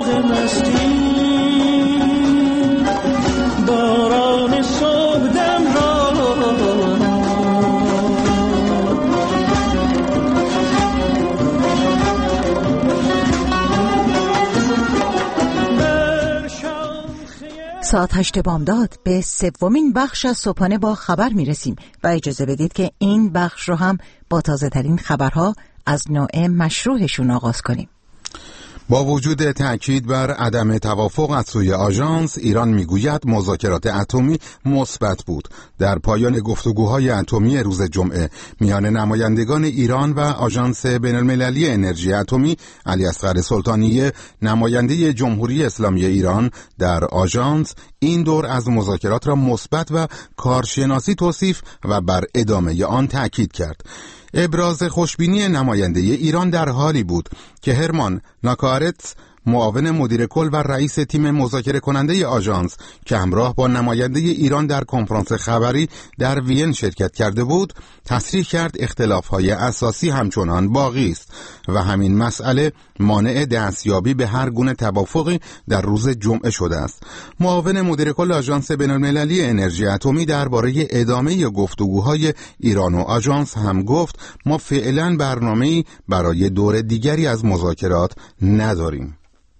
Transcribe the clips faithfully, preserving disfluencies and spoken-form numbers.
باد مستی باران صبح دم را ساعت هشت بامداد به سومین بخش از صبحانه با خبر میرسیم و اجازه بدید که این بخش رو هم با تازه ترین خبرها از نوع مشروعشون آغاز کنیم. با وجود تأکید بر عدم توافق از سوی آژانس، ایران میگوید مذاکرات اتمی مثبت بود. در پایان گفتگوهای اتمی روز جمعه میان نمایندگان ایران و آژانس بین‌المللی انرژی اتمی، علی اصغر سلطانیه، نماینده جمهوری اسلامی ایران در آژانس، این دور از مذاکرات را مثبت و کارشناسی توصیف و بر ادامه آن تأکید کرد. ابراز خوشبینی نماینده ایران در حالی بود که هرمان ناکارتس، معاون مدیر کل و رئیس تیم مذاکره کننده آژانس که همراه با نماینده ایران در کنفرانس خبری در وین شرکت کرده بود، تصریح کرد اختلاف‌های اساسی همچنان باقی است و همین مسئله مانع دستیابی به هر گونه توافقی در روز جمعه شده است. معاون مدیر کل آژانس بین‌المللی انرژی اتمی درباره ادامه گفتگوهای ایران و آژانس هم گفت ما فعلا برنامه‌ای برای دور دیگری از مذاکرات نداریم.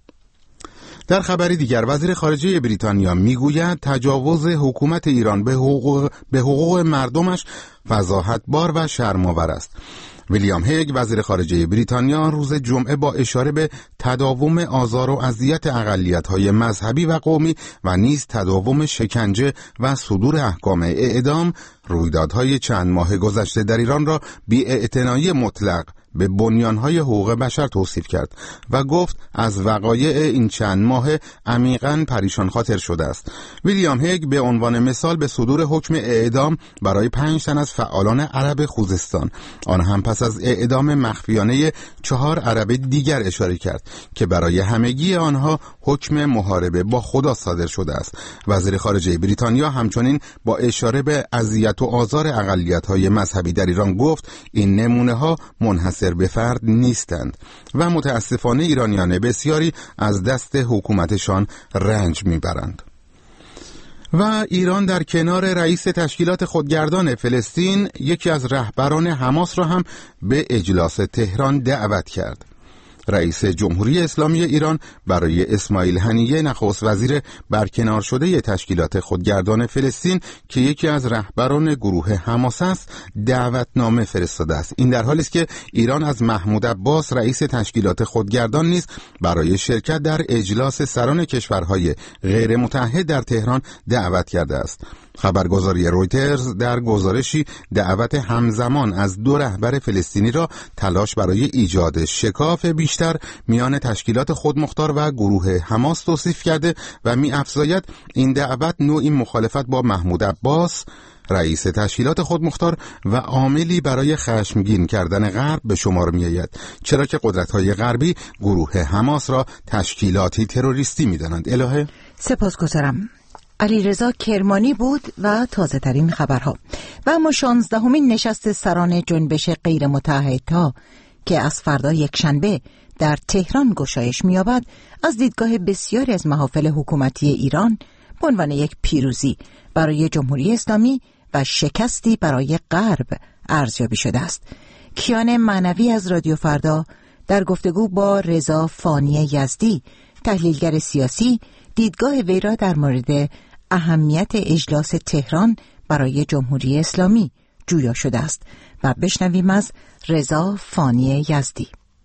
در خبری دیگر وزیر خارجه بریتانیا میگوید تجاوز حکومت ایران به حقوق, به حقوق مردمش فضاحت‌بار و شرم‌آور است. ویلیام هیگ وزیر خارجه بریتانیا روز جمعه با اشاره به تداوم آزار و اذیت اقلیت‌های مذهبی و قومی و نیز تداوم شکنجه و صدور احکام اعدام، رویدادهای چند ماه گذشته در ایران را بی‌اعتنایی مطلق به بنیانهای حقوق بشر توصیف کرد و گفت از وقایع این چند ماه عمیقاً پریشان خاطر شده است. ویلیام هیگ به عنوان مثال به صدور حکم اعدام برای پنج تن از فعالان عرب خوزستان، آن هم پس از اعدام مخفیانه چهار عرب دیگر اشاره کرد که برای همگی آنها حکم محاربه با خدا صادر شده است. وزیر خارجه بریتانیا همچنین با اشاره به اذیت و آزار اقلیت‌های مذهبی در ایران گفت این نمونه‌ها منحصر به فرد نیستند و متاسفانه ایرانیان بسیاری از دست حکومتشان رنج میبرند. و ایران در کنار رئیس تشکیلات خودگردان فلسطین یکی از رهبران حماس را هم به اجلاس تهران دعوت کرد. رئیس جمهوری اسلامی ایران برای اسماعیل هنیه نخست وزیر برکنار شده تشکیلات خودگردان فلسطین که یکی از رهبران گروه حماس است دعوتنامه فرستاده است. این در حالی است که ایران از محمود عباس رئیس تشکیلات خودگردان نیز برای شرکت در اجلاس سران کشورهای غیر متحد در تهران دعوت کرده است. خبرگزاری رویترز در گزارشی دعوت همزمان از دو رهبر فلسطینی را تلاش برای ایجاد شکاف بیشتر میان تشکیلات خودمختار و گروه حماس توصیف کرده و می‌افزاید این دعوت نوعی مخالفت با محمود عباس رئیس تشکیلات خودمختار و عاملی برای خشمگین کردن غرب به شمار می‌آید، چرا که قدرت‌های غربی گروه حماس را تشکیلاتی تروریستی می‌دانند. الهه سپاسگزارم. علیرضا کرمانی بود و تازه ترین خبرها. و اما شانزدهمین نشست سران جنبش غیر متحدها که از فردا یکشنبه در تهران گشایش می‌یابد از دیدگاه بسیاری از محافل حکومتی ایران به عنوان یک پیروزی برای جمهوری اسلامی و شکستی برای غرب ارزیابی شده است. کیان معنوی از رادیو فردا در گفتگو با رضا فانی یزدی تحلیلگر سیاسی دیدگاه وی را در مورد اهمیت اجلاس تهران برای جمهوری اسلامی جویا شده است و بشنویم از رضا فانی یزدی.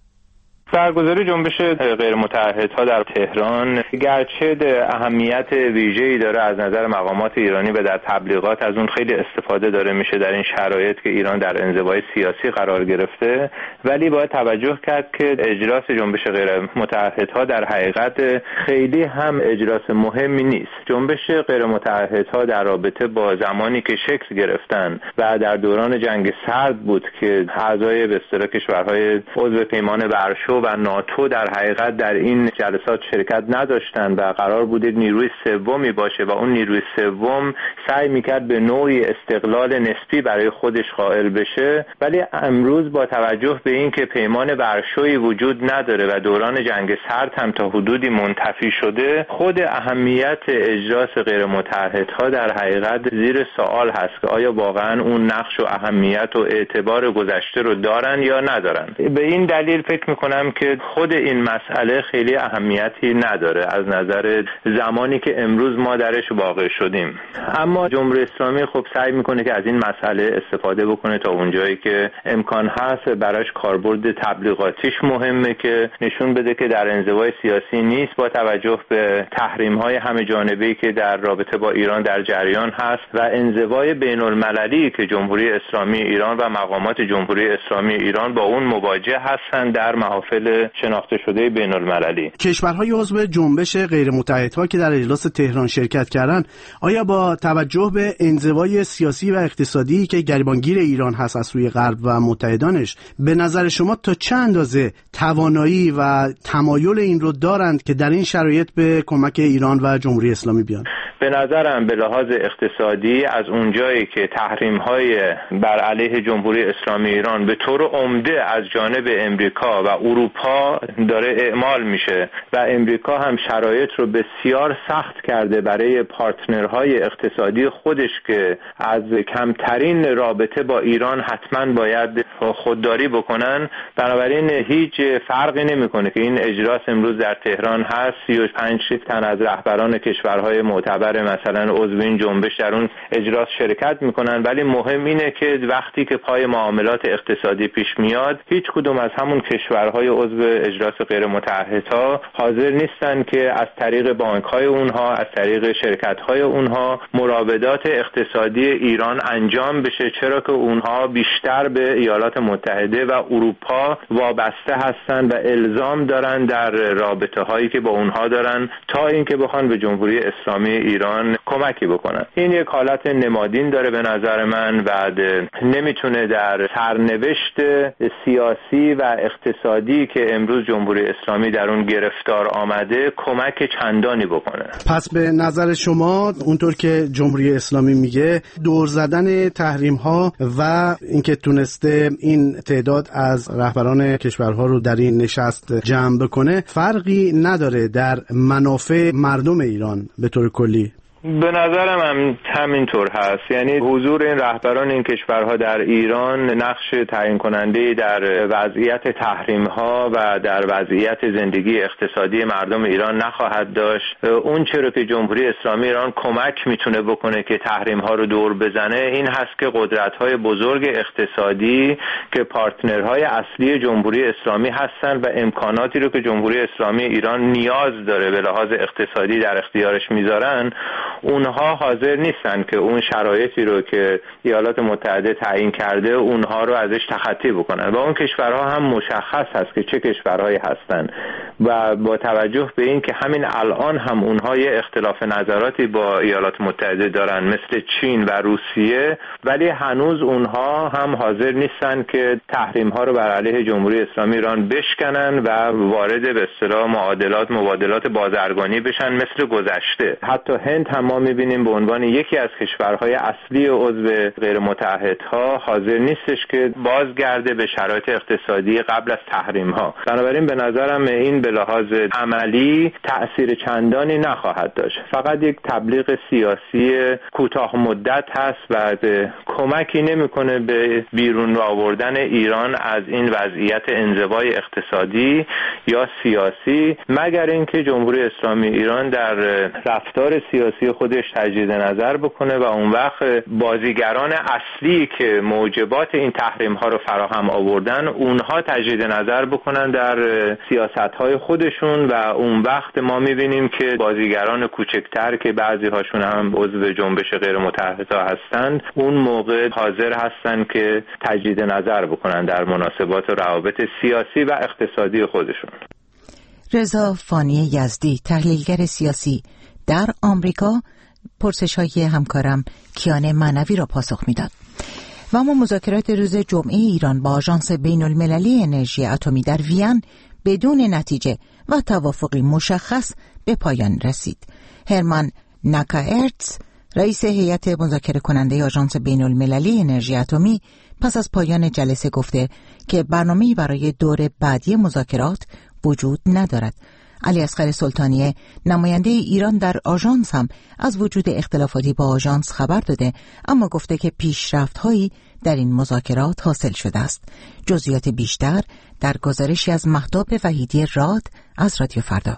برگزاری جنبش غیر متحدها در تهران گرچه اهمیت ویژه‌ای داره از نظر مقامات ایرانی و در تبلیغات از اون خیلی استفاده داره میشه در این شرایط که ایران در انزوای سیاسی قرار گرفته، ولی باید توجه کرد که اجلاس جنبش غیر متحدها در حقیقت خیلی هم اجلاس مهمی نیست. جنبش غیر متحدها در رابطه با زمانی که شکل گرفتن و در دوران جنگ سرد بود که اعضای به اصطلاح کشورهای عضو پیمان ورشو و ناتو در حقیقت در این جلسات شرکت نداشتن و قرار بوده نیروی سومی باشه و اون نیروی سوم سعی میکرد به نوعی استقلال نسبی برای خودش قائل بشه، ولی امروز با توجه به این که پیمان ورشویی وجود نداره و دوران جنگ سرد هم تا حدودی منتفی شده، خود اهمیت اجراس غیر متعهدها در حقیقت زیر سوال هست که آیا واقعا اون نقش و اهمیت و اعتبار گذشته رو دارن یا ندارن. به این دلیل فکر میکنم که خود این مسئله خیلی اهمیتی نداره از نظر زمانی که امروز ما درش واقع شدیم. اما جمهوری اسلامی خب سعی میکنه که از این مسئله استفاده بکنه تا اونجایی که امکان هست براش کاربرد تبلیغاتیش مهمه که نشون بده که در انزوای سیاسی نیست با توجه به تحریم‌های همه جانبه‌ای که در رابطه با ایران در جریان هست و انزوای بین‌المللی که جمهوری اسلامی ایران و مقامات جمهوری اسلامی ایران با اون مواجه هستند در محافل شناخته شده بین‌المللی. کشورهای عضو جنبش غیر متحدها که در اجلاس تهران شرکت کردند، آیا با توجه به انزوای سیاسی و اقتصادی که گریبانگیر ایران هست از سوی غرب و متحدانش، به نظر شما تا چه اندازه توانایی و تمایل این رو دارند که در این شرایط به کمک ایران و جمهوری اسلامی بیان؟ به نظرم به لحاظ اقتصادی از اونجایی که تحریم‌های بر علیه جمهوری اسلامی ایران به طور عمده از جانب امریکا و اروپا داره اعمال میشه و امریکا هم شرایط رو بسیار سخت کرده برای پارتنرهای اقتصادی خودش که از کمترین رابطه با ایران حتما باید خودداری بکنن، بنابراین هیچ فرقی نمیکنه که این اجلاس امروز در تهران هست، سی و پنج تن از رهبران کشورهای معتبر مثلا عضو این جنبش در اون اجلاس شرکت میکنن، ولی مهم اینه که وقتی که پای معاملات اقتصادی پیش میاد هیچ کدوم از همون کشورهای عضو اجلاس غیر متعهدها حاضر نیستن که از طریق بانک‌های اونها، از طریق شرکت‌های اونها مراودات اقتصادی ایران انجام بشه، چرا که اونها بیشتر به ایالات متحده و اروپا وابسته هستن و الزام دارن در رابطه هایی که با اونها دارن تا اینکه بخوان به جمهوری اسلامی ایران کمکی بکنن. این یک حالت نمادین داره به نظر من و نمیتونه در سرنوشت سیاسی و اقتصادی که امروز جمهوری اسلامی در اون گرفتار آمده کمک چندانی بکنه. پس به نظر شما اونطور که جمهوری اسلامی میگه دور زدن تحریم ها و اینکه تونسته این تعداد از رهبران کشورها رو در این نشست جمع بکنه فرقی نداره در منافع مردم ایران به طور کلی؟ به نظرم هم همینطور هست. یعنی حضور این رهبران این کشورها در ایران نقش تعیین کننده در وضعیت تحریم ها و در وضعیت زندگی اقتصادی مردم ایران نخواهد داشت. اون چرا که جمهوری اسلامی ایران کمک میتونه بکنه که تحریم ها رو دور بزنه این هست که قدرت های بزرگ اقتصادی که پارتنرهای اصلی جمهوری اسلامی هستن و امکاناتی رو که جمهوری اسلامی ایران نیاز داره به لحاظ اقتصادی در اختیارش میذارن، اونها حاضر نیستن که اون شرایطی رو که ایالات متحده تعیین کرده اونها رو ازش تخطی بکنن و اون کشورها هم مشخص هست که چه کشورهایی هستن و با توجه به این که همین الان هم اونها یه اختلاف نظراتی با ایالات متحده دارن مثل چین و روسیه، ولی هنوز اونها هم حاضر نیستن که تحریم ها رو بر علیه جمهوری اسلامی ایران بشکنن و وارد به اصطلاح معادلات مبادلات بازرگانی بشن مثل گذشته. حتی هند هم ما می‌بینیم به عنوان یکی از کشورهای اصلی عضو غیر متعهدها حاضر نیستش که بازگرده به شرایط اقتصادی قبل از تحریم‌ها. بنابراین به نظرم این به لحاظ عملی تأثیر چندانی نخواهد داشت. فقط یک تبلیغ سیاسی کوتاه مدت هست و کمکی نمی‌کنه به بیرون آوردن ایران از این وضعیت انزوای اقتصادی یا سیاسی، مگر اینکه جمهوری اسلامی ایران در رفتار سیاسی خودش تجدید نظر بکنه و اون وقت بازیگران اصلی که موجبات این تحریم ها رو فراهم آوردن اونها تجدید نظر بکنن در سیاست های خودشون و اون وقت ما میبینیم که بازیگران کوچکتر که بعضی هاشون هم عضو جنبش غیر متحدها هستند اون موقع حاضر هستن که تجدید نظر بکنن در مناسبات و روابط سیاسی و اقتصادی خودشون. رضا فانی یزدی، تحلیلگر سیاسی در آمریکا، پرسش‌های همکارم کیان معنوی را پاسخ می‌داد. و اما مذاکرات روز جمعه ایران با آژانس بین‌المللی انرژی اتمی در وین بدون نتیجه و توافقی مشخص به پایان رسید. هرمان ناکائرتز، رئیس هیئت مذاکره کننده آژانس بین المللی انرژی اتمی، پس از پایان جلسه گفته که برنامه‌ای برای دور بعدی مذاکرات وجود ندارد. علی اصغر سلطانیه، نماینده ایران در آژانس، هم از وجود اختلافاتی با آژانس خبر داده، اما گفته که پیشرفت‌هایی در این مذاکرات حاصل شده است. جزئیات بیشتر در گزارشی از مهتاب وحیدی راد از رادیو فردا.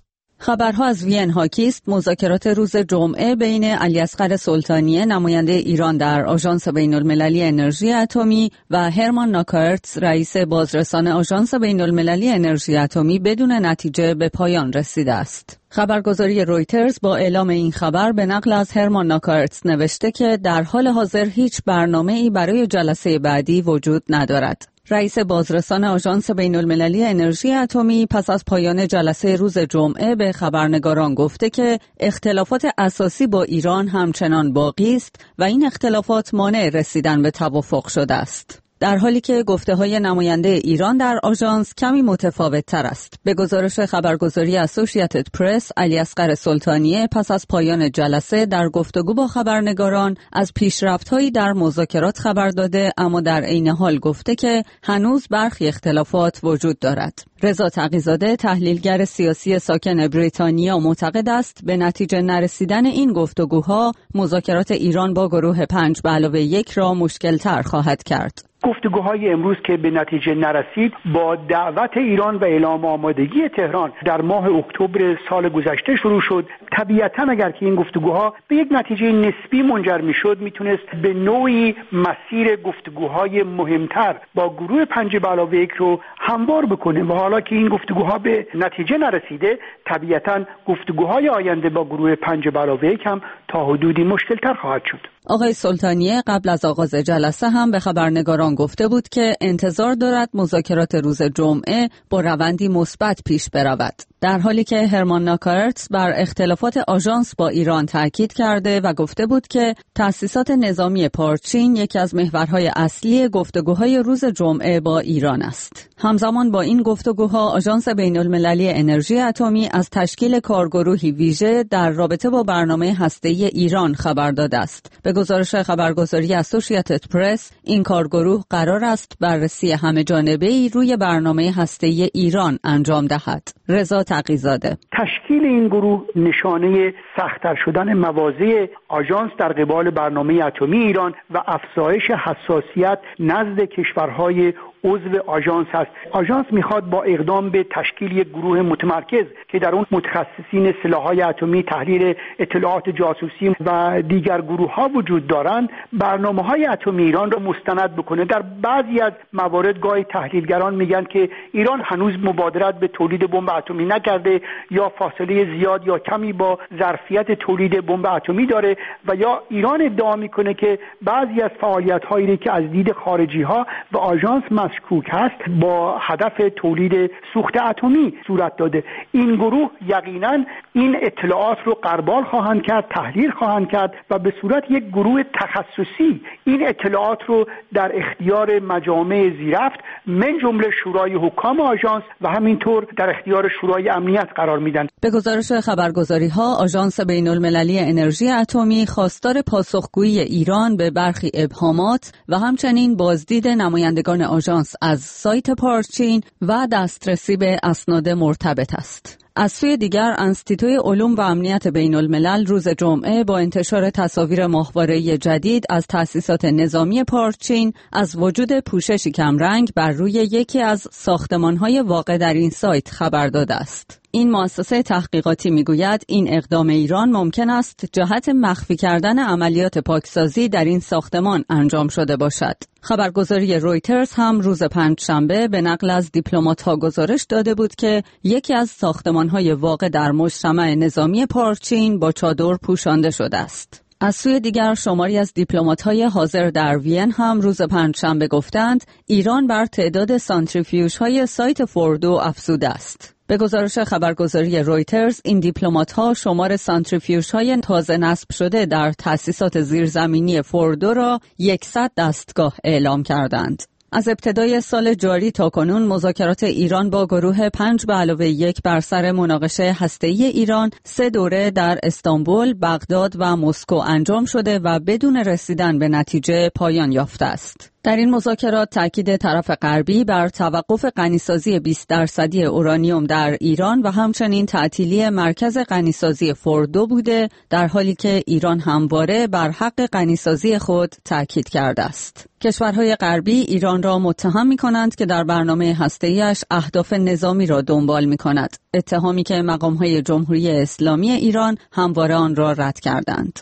خبرها از وین حاکی است. مذاکرات روز جمعه بین علی اصغر سلطانیه، نماینده ایران در آژانس بین المللی انرژی اتمی، و هرمان ناکائرتز، رئیس بازرسان آژانس بین المللی انرژی اتمی، بدون نتیجه به پایان رسیده است. خبرگزاری رویترز با اعلام این خبر به نقل از هرمان ناکائرتز نوشته که در حال حاضر هیچ برنامه‌ای برای جلسه بعدی وجود ندارد. رئیس بازرسان آژانس بین المللی انرژی اتمی پس از پایان جلسه روز جمعه به خبرنگاران گفته که اختلافات اساسی با ایران همچنان باقی است و این اختلافات مانع رسیدن به توافق شده است. در حالی که گفته‌های نماینده ایران در آژانس کمی متفاوت تر است. به گزارش خبرگزاری اسوسییتد پرس، علی اصغر سلطانیه پس از پایان جلسه در گفتگو با خبرنگاران از پیشرفت‌هایی در مذاکرات خبر داده، اما در عین حال گفته که هنوز برخی اختلافات وجود دارد. رضا تقی‌زاده، تحلیلگر سیاسی ساکن بریتانیا، معتقد است به نتیجه نرسیدن این گفتگوها مذاکرات ایران با گروه پنج به علاوه یک را مشکل‌تر خواهد کرد. گفتگوهای امروز که به نتیجه نرسید با دعوت ایران و اعلام آمادگی تهران در ماه اکتبر سال گذشته شروع شد. طبیعتاً اگر که این گفتگوها به یک نتیجه نسبی منجر میشد، میتونست به نوعی مسیر گفتگوهای مهمتر با گروه پنج به علاوه یک رو هموار بکنه و حالا که این گفتگوها به نتیجه نرسیده، طبیعتاً گفتگوهای آینده با گروه پنج به علاوه یک هم تا حدودی مشکل‌تر خواهد شد. آقای سلطانیه قبل از آغاز جلسه هم به خبرنگاران گفته بود که انتظار دارد مذاکرات روز جمعه با روندی مثبت پیش برود، در حالی که هرمان ناکائرتز بر اختلافات آژانس با ایران تاکید کرده و گفته بود که تأسیسات نظامی پارچین یکی از محورهای اصلی گفتگوهای روز جمعه با ایران است. همزمان با این گفتگوها آژانس بین المللی انرژی اتمی از تشکیل کارگروهی ویژه در رابطه با برنامه هسته‌ای ایران خبر داده است. به گزارش خبرگزاری اسوسییتد پرس، این کارگروه قرار است بررسی همه جانبه‌ای روی برنامه هسته‌ای ایران انجام دهد. رضا تقی‌زاده: تشکیل این گروه نشانه سخت‌تر شدن مواضع آژانس در قبال برنامه اتمی ایران و افزایش حساسیت نزد کشورهای عضو آژانس است. آژانس میخواد با اقدام به تشکیل یک گروه متمرکز که در اون متخصصین سلاح‌های اتمی، تحلیل اطلاعات جاسوسی و دیگر گروه‌ها وجود دارند، برنامه‌های اتمی ایران را مستند بکنه. در بعضی از موارد گاهی تحلیلگران میگن که ایران هنوز مبادرت به تولید بمب اتمی نکرده یا فاصله زیاد یا کمی با ظرفیت تولید بمب اتمی داره و یا ایران ادعا میکنه که بعضی از فعالیت‌هایی که از دید خارجی‌ها و آژانس مشکوک هست با هدف تولید سوخت اتمی صورت داده. این گروه یقینا این اطلاعات رو غربال خواهند کرد، تحلیل خواهند کرد و به صورت یک گروه تخصصی این اطلاعات رو در اختیار مجامع زیرفت من جمله شورای حکام آژانس و همینطور در اختیار شورای امنیت قرار میدن. به گزارش خبرگزاری‌ها، آژانس بین المللی انرژی اتمی خواستار پاسخگویی ایران به برخی ابهامات و همچنین بازدید نمایندگان آژانس از سایت پارچین و دسترسی به اسناد مرتبط است. از سوی دیگر، انستیتوی علوم و امنیت بین الملل روز جمعه با انتشار تصاویر ماهواره‌ای جدید از تأسیسات نظامی پارچین از وجود پوششی کمرنگ بر روی یکی از ساختمان‌های واقع در این سایت خبر داده است. این مؤسسه تحقیقاتی میگوید این اقدام ایران ممکن است جهت مخفی کردن عملیات پاکسازی در این ساختمان انجام شده باشد. خبرگزاری رویترز هم روز پنجشنبه به نقل از دیپلمات‌ها گزارش داده بود که یکی از ساختمان‌های واقع در مجتمع نظامی پارچین با چادر پوشانده شده است. از سوی دیگر، شماری از دیپلمات‌های حاضر در وین هم روز پنجشنبه گفتند ایران بر تعداد سانتریفیوژهای سایت فوردو افزوده است. به گزارش خبرگزاری رویترز، این دیپلمات‌ها شمار سانتریفیوژهای تازه نصب شده در تأسیسات زیرزمینی فوردو را صد دستگاه اعلام کردند. از ابتدای سال جاری تا کنون مذاکرات ایران با گروه پنج به علاوه یک بر سر مناقشه هسته‌ای ایران سه دوره در استانبول، بغداد و مسکو انجام شده و بدون رسیدن به نتیجه پایان یافته است. در این مذاکرات تاکید طرف غربی بر توقف غنیسازی بیست درصدی اورانیوم در ایران و همچنین تعطیلی مرکز غنیسازی فوردو بوده، در حالی که ایران همواره بر حق غنیسازی خود تاکید کرده است. کشورهای غربی ایران را متهم می‌کنند که در برنامه هسته‌ایش اهداف نظامی را دنبال می‌کند، اتهامی که مقام‌های جمهوری اسلامی ایران همواره آن را رد کردند.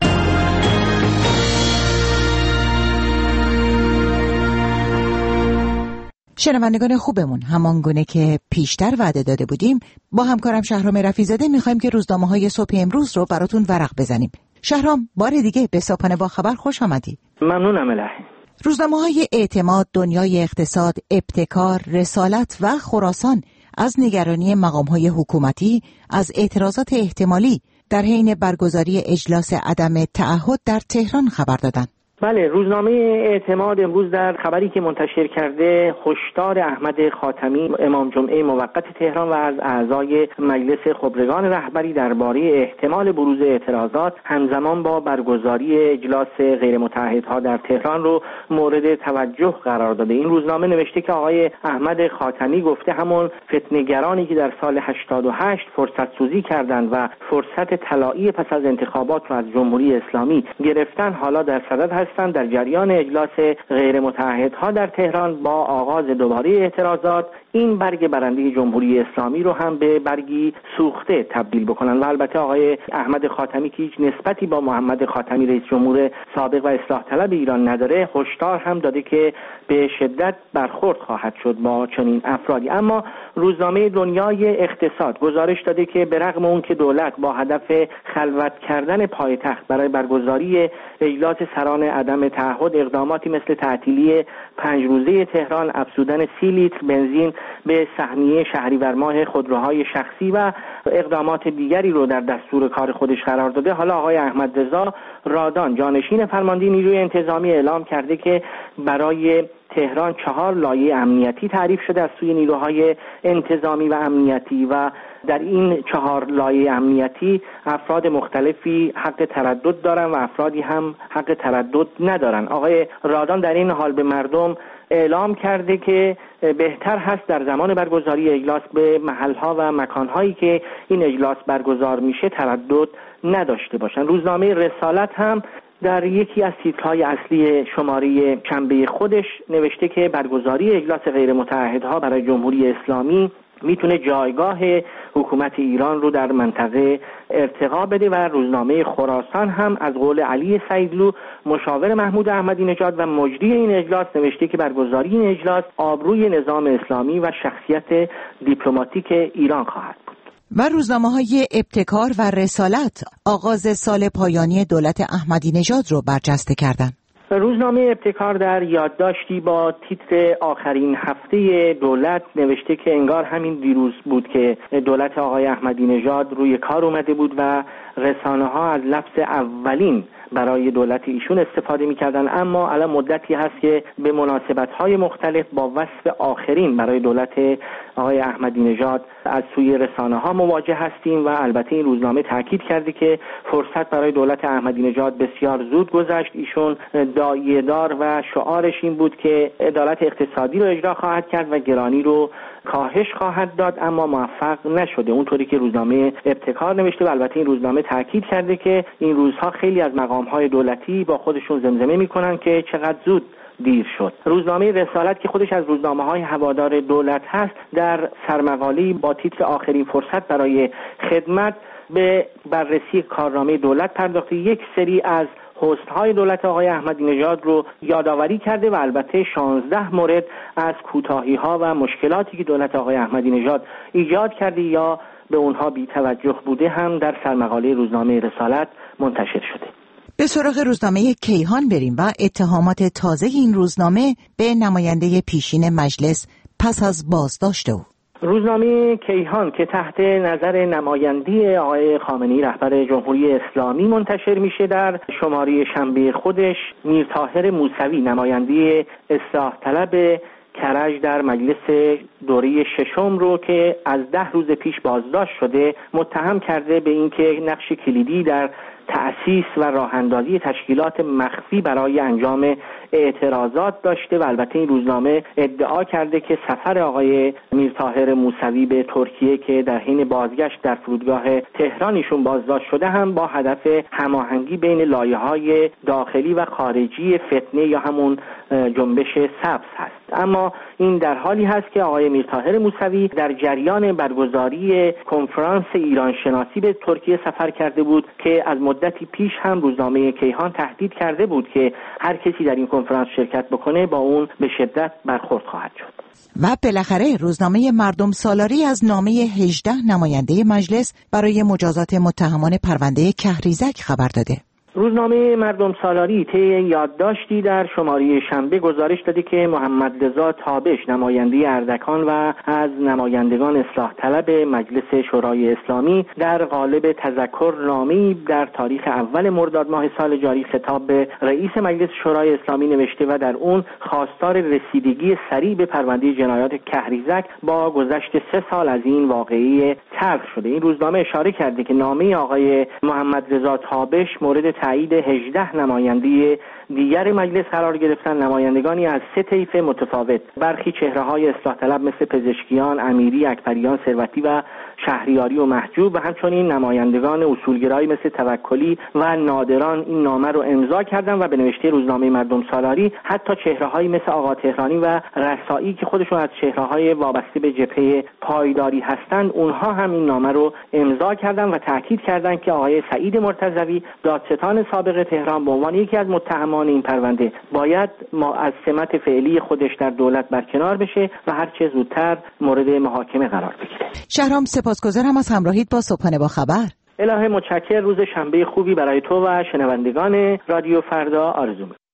شنوندگان خوبمون، همان گونه که پیشتر وعده داده بودیم، با همکارم شهرام رفیع‌زاده می‌خوایم که روزنامه‌های صبح امروز رو براتون ورق بزنیم. شهرام، بار دیگه به صبحانه با خبر خوش آمدی. ممنونم الهی. روزنامه‌های اعتماد، دنیای اقتصاد، ابتکار، رسالت و خراسان از نگرانی مقام‌های حکومتی از اعتراضات احتمالی در حین برگزاری اجلاس عدم تعهد در تهران خبر دادند. بله، روزنامه اعتماد امروز در خبری که منتشر کرده هشدار احمد خاتمی امام جمعه موقت تهران و از اعضای مجلس خبرگان رهبری درباره احتمال بروز اعتراضات همزمان با برگزاری اجلاس غیر متعهدها در تهران رو مورد توجه قرار داده. این روزنامه نوشته که آقای احمد خاتمی گفته همون فتنه‌گرانی که در سال هشتاد و هشت فرصت سوزی کردند و فرصت طلایی پس از انتخابات رو از جمهوری اسلامی گرفتن، حالا در صدد هست در جریان اجلاس غیر متعهدها در تهران با آغاز دوباره اعتراضات این برگ برنده جمهوری اسلامی رو هم به برگی سوخته تبدیل بکنن. و البته آقای احمد خاتمی که هیچ نسبتی با محمد خاتمی رئیس جمهور سابق و اصلاح طلب ایران نداره، هشدار هم داده که به شدت برخورد خواهد شد با چنین افرادی. اما روزنامه دنیای اقتصاد گزارش داده که به رغم اون که دولت با هدف خلوت کردن پایتخت برای برگزاری اجلاس سران عدم تعهد اقداماتی مثل تعطیلی پنج روزه تهران، افزودن سی لیتر بنزین به سهمیه شهریور ماه خودروهای شخصی و اقدامات دیگری رو در دستور کار خودش قرار داده، حالا آقای احمد رضا رادان جانشین فرمانده نیروی انتظامی اعلام کرده که برای تهران چهار لایه امنیتی تعریف شده از سوی نیروهای انتظامی و امنیتی و در این چهار لایه امنیتی افراد مختلفی حق تردد دارن و افرادی هم حق تردد ندارن. آقای رادان در این حال به مردم اعلام کرده که بهتر هست در زمان برگزاری اجلاس به محلها و مکانهایی که این اجلاس برگزار میشه تردد نداشته باشن. روزنامه رسالت هم در یکی از تیترهای اصلی شماره شنبه خودش نوشته که برگزاری اجلاس غیر متعهدها برای جمهوری اسلامی میتونه جایگاه حکومت ایران رو در منطقه ارتقا بده و روزنامه خراسان هم از قول علی سیدلو مشاور محمود احمدی نژاد و مجری این اجلاس نوشته که برگزاری این اجلاس آبروی نظام اسلامی و شخصیت دیپلماتیک ایران خواهد بود. و روزنامه‌های ابتکار و رسالت آغاز سال پایانی دولت احمدی نژاد رو برجسته کردند. روزنامه ابتکار در یادداشتی با تیتر آخرین هفته دولت نوشته که انگار همین دیروز بود که دولت آقای احمدی نژاد روی کار اومده بود و رسانه‌ها از لفظ اولین برای دولت ایشون استفاده می‌کردن، اما الان مدتی هست که به مناسبت‌های مختلف با وصف آخرین برای دولت آقای احمدی نژاد از سوی رسانه‌ها مواجه هستیم و البته این روزنامه تاکید کرده که فرصت برای دولت احمدی نژاد بسیار زود گذشت. ایشون دایه‌دار و شعارش این بود که عدالت اقتصادی رو اجرا خواهد کرد و گرانی رو کاهش خواهد داد، اما موفق نشده اونطوری که روزنامه ابتکار نوشته. و البته این روزنامه تاکید کرده که این روزها خیلی از مقام‌های دولتی با خودشون زمزمه می‌کنن که چقدر زود دیر شد. روزنامه رسالت که خودش از روزنامه‌های هوادار دولت هست در سرمقاله‌ای با تیتر آخرین فرصت برای خدمت به بررسی کارنامه دولت پرداخته، یک سری از حسن‌های دولت آقای احمدی نژاد رو یادآوری کرده و البته شانزده مورد از کوتاهی‌ها و مشکلاتی که دولت آقای احمدی نژاد ایجاد کرده یا به اونها بی‌توجه بوده هم در سرمقاله روزنامه رسالت منتشر شده. به سراغ روزنامه کیهان بریم و اتهامات تازه این روزنامه به نماینده پیشین مجلس پس از بازداشت او. روزنامه کیهان که تحت نظر نمایندی آقای خامنه‌ای رهبر جمهوری اسلامی منتشر میشه، در شماره شنبه خودش میرطاهر موسوی نماینده اصلاح طلب کرج در مجلس دوره ششم رو که از ده روز پیش بازداشت شده متهم کرده به اینکه نقش کلیدی در تأسیس و راه اندازی تشکیلات مخفی برای انجام اعتراضات داشته و البته این روزنامه ادعا کرده که سفر آقای میرطاهر موسوی به ترکیه که در حین بازگشت در فرودگاه تهران ایشون بازداشت شده هم با هدف هماهنگی بین لایه‌های داخلی و خارجی فتنه یا همون جنبش سبز هست. اما این در حالی هست که آقای میرطاهر موسوی در جریان برگزاری کنفرانس ایران شناسی به ترکیه سفر کرده بود که از مدتی پیش هم روزنامه کیهان تهدید کرده بود که هر کسی در این کنفرانس شرکت بکنه با اون به شدت برخورد خواهد شد. و بالاخره روزنامه مردم سالاری از نامه هجده نماینده مجلس برای مجازات متهمان پرونده کهریزک خبر داده. روزنامه مردم سالاری طی یادداشتی در شماره شنبه گزارش داده که محمد رضا تابش نماینده اردکان و از نمایندگان اصلاح طلب مجلس شورای اسلامی در قالب تذکرنامه‌ای در تاریخ اول مرداد ماه سال جاری خطاب به رئیس مجلس شورای اسلامی نوشته و در اون خواستار رسیدگی سریع به پرونده جنایات کهریزک با گذشت سه سال از این واقعه تلخ شده. این روزنامه اشاره کرده که نامه آقای محمد رضا تابش مورد تایید هجده نماینده دیگر مجلس قرار گرفتن، نمایندگانی از سه طیف متفاوت. برخی چهره‌های اصلاح طلب مثل پزشکیان، امیری، اکبریان، ثروتی و شهریاری و محجوب و همچنین نمایندگان اصولگرایی مثل توکلی و نادران این نامه رو امضا کردن و به نوشته روزنامه مردم سالاری حتی چهره‌هایی مثل آقا تهرانی و رسایی که خودشون از چهره‌های وابسته به جبهه پایداری هستند، اونها هم این نامه رو امضا کردن و تاکید کردند که آقای سعید مرتضوی دادستان سابق تهران به عنوان یکی از متهمان این پرونده باید ما از سمت فعلی خودش در دولت برکنار بشه و هر چه زودتر مورد محاکمه قرار بگیره. شهرام سپاسگزارم از همراهیت با صبحانه با خبر. الهه متشکر. روز شنبه خوبی برای تو و شنوندگان رادیو فردا آرزو می‌کنم.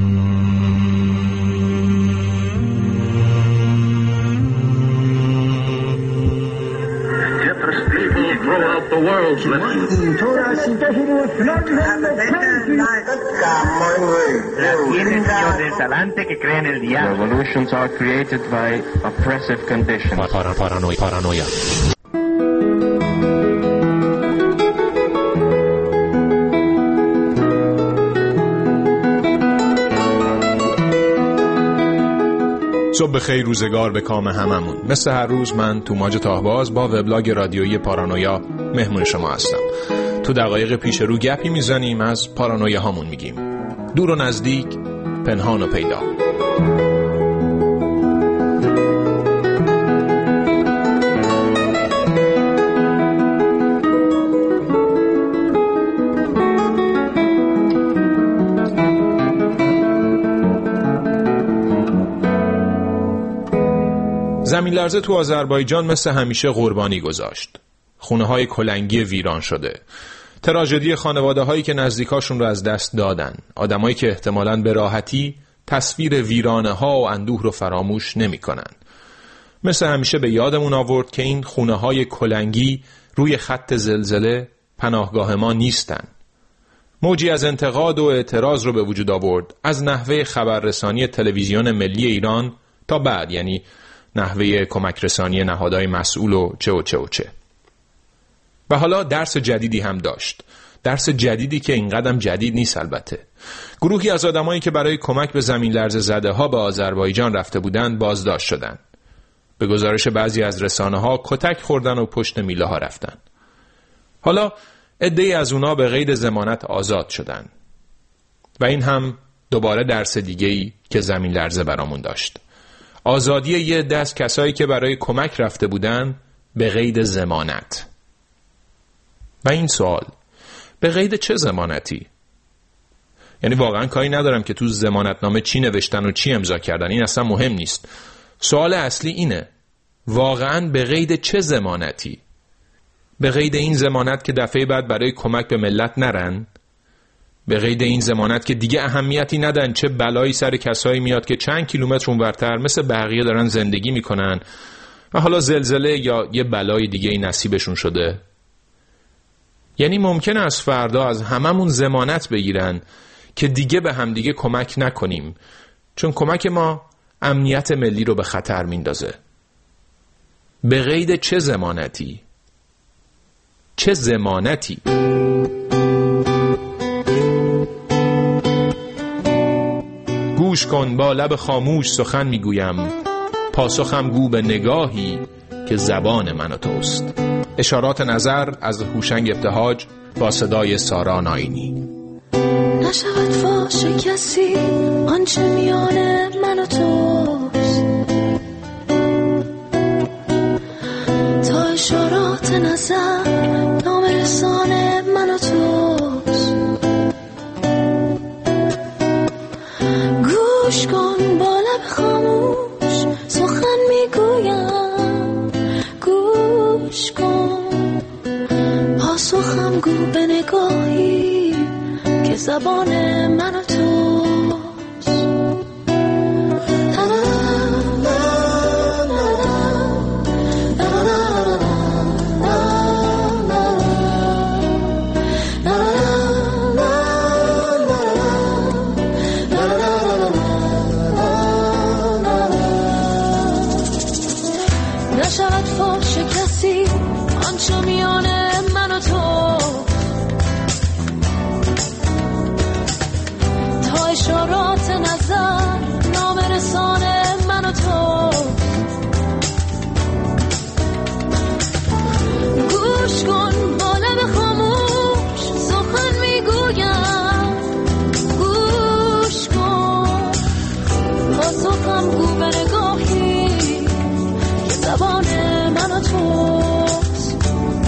Throughout the world's Revolutions are created by oppressive conditions. Paranoia. Paranoia. صبح خیر، روزگار به کام هممون. مثل هر روز من توماج تاهباز با وبلاگ رادیویی پارانویا مهمون شما هستم. تو دقایق پیش رو گپی میزنیم، از پارانویا هامون میگیم، دور و نزدیک، پنهان و پیدا. زمین لرزه تو آذربایجان مثل همیشه قربانی گذاشت. خونه های کلنگی ویران شده. تراژدی خانواده هایی که نزدیکاشون رو از دست دادن. آدمایی که احتمالاً به راحتی تصویر ویرانه ها و اندوه رو فراموش نمی کنن. مثل همیشه به یادمون آورد که این خونه های کلنگی روی خط زلزله پناهگاه ما نیستن. موجی از انتقاد و اعتراض رو به وجود آورد از نحوه خبررسانی تلویزیون ملی ایران تا بعد، یعنی نحوه کمک رسانی نهادهای مسئول و چه و چه و چه. و حالا درس جدیدی هم داشت. درس جدیدی که اینقدر جدید نیست البته. گروهی از آدمایی که برای کمک به زمین لرزه زده ها به آذربایجان رفته بودند بازداشت شدند. به گزارش بعضی از رسانه ها کتک خوردن و پشت میله ها رفتن. حالا عده‌ای از اونا به قید ضمانت آزاد شدن. و این هم دوباره درس دیگه‌ای که زمین لرزه برامون داشت. آزادی یه عده از کسایی که برای کمک رفته بودن به قید ضمانت. و این سوال، به قید چه ضمانتی؟ یعنی واقعا کاری ندارم که تو ضمانتنامه چی نوشتن و چی امضا کردن، این اصلا مهم نیست. سوال اصلی اینه، واقعا به قید چه ضمانتی؟ به قید این ضمانت که دفعه بعد برای کمک به ملت نرن؟ به قید این ضمانت که دیگه اهمیتی ندن چه بلایی سر کسایی میاد که چند کیلومتر اونورتر مثل بقیه دارن زندگی میکنن و حالا زلزله یا یه بلای دیگه ای نصیبشون شده. یعنی ممکنه از فردا از هممون ضمانت بگیرن که دیگه به هم دیگه کمک نکنیم، چون کمک ما امنیت ملی رو به خطر میندازه. به قید چه ضمانتی؟ چه ضمانتی؟ گوش کن با لب خاموش سخن میگویم، پاسخم گو به نگاهی که زبان من و توست. اشارات نظر از هوشنگ ابتهاج با صدای سارا ناینی. نشود فاش کسی آنچه میان من و توست، تا اشارات نظر نام رسان من و توست. گوش کن با لب خاموش سخن میگویم، گوش کن پاسخم گو به نگاهی که زبان من و توست. نشود فاش کسی آنچه میان من و تو، تا اشارات نظر نام رسان من و تو. گوش کن با لب خاموش سخن میگویم، گوش کن پاسخم گو به نگاهی که زبان من و توست.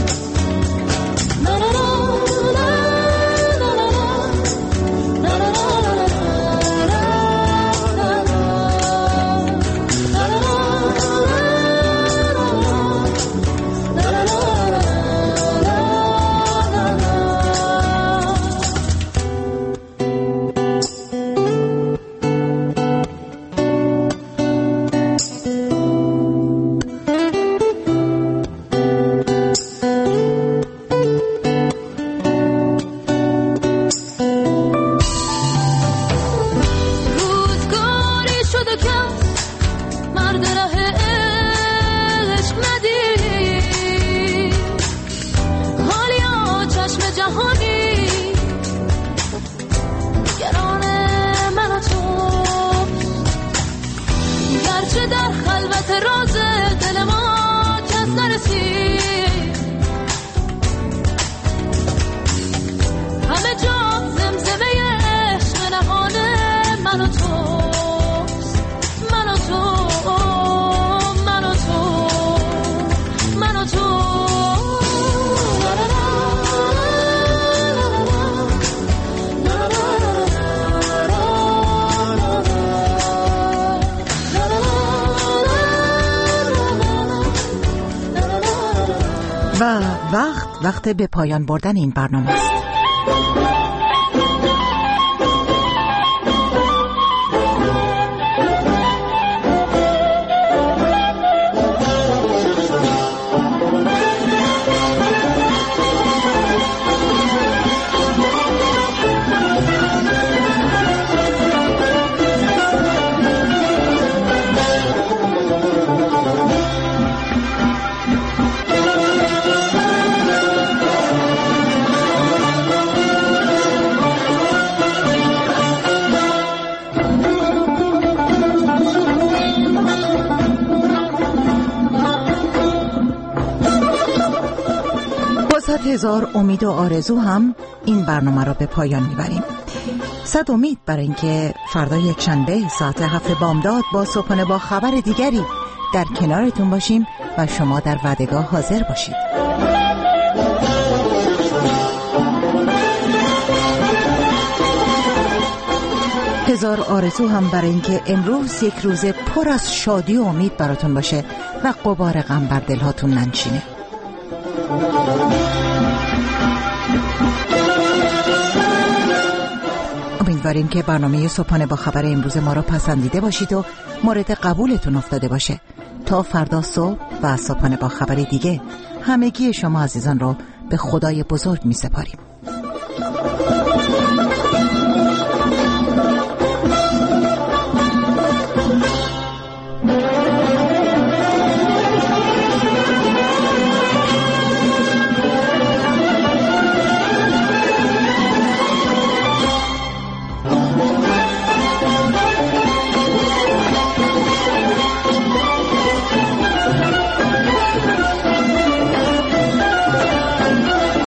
و وقت وقت به پایان بردن این برنامه است. هزار امید و آرزو هم این برنامه را به پایان میبریم. صد امید برای اینکه فردا یک شنبه ساعت هفت بامداد با صبحانه با خبر دیگری در کنارتون باشیم و شما در وعدگاه حاضر باشید. هزار آرزو هم برای اینکه امروز یک روز پر از شادی و امید براتون باشه و غبار غم بر دلهاتون ننشینه. امیدواریم که برنامه صبحانه با خبر امروز ما را پسندیده باشید و مورد قبولتون افتاده باشه تا فردا صبح و صبحانه با خبر دیگه همگی شما عزیزان رو به خدای بزرگ می سپاریم.